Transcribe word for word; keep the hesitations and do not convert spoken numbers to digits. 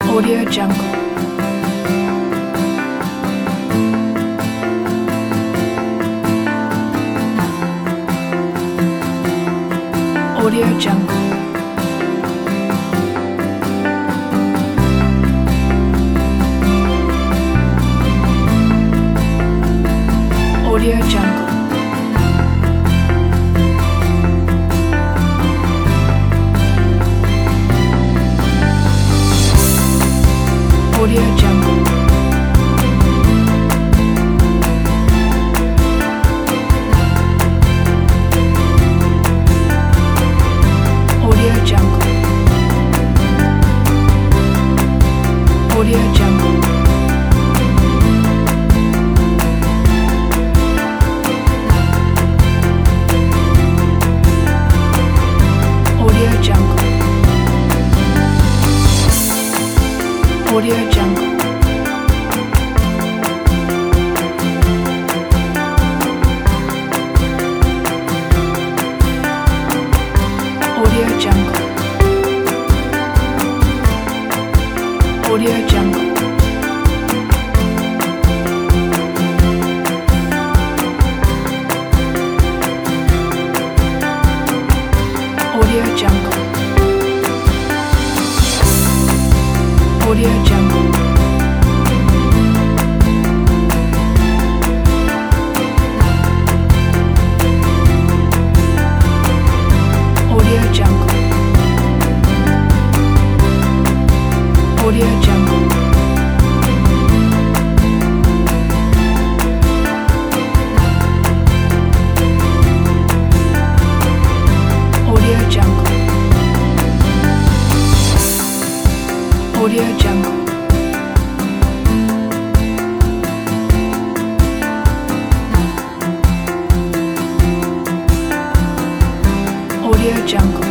Audio Jungle. Audio Jungle. Audio Jungle. Audio Jungle. Audio Jungle. Audio Jungle. Audio Jungle. Audio Jungle. Audio Jungle. Audio Jungle. Audio Jungle. Audio Jungle. Audio Jungle. Audio Jungle. Audio Jungle. Audio Jungle. Audio Jungle.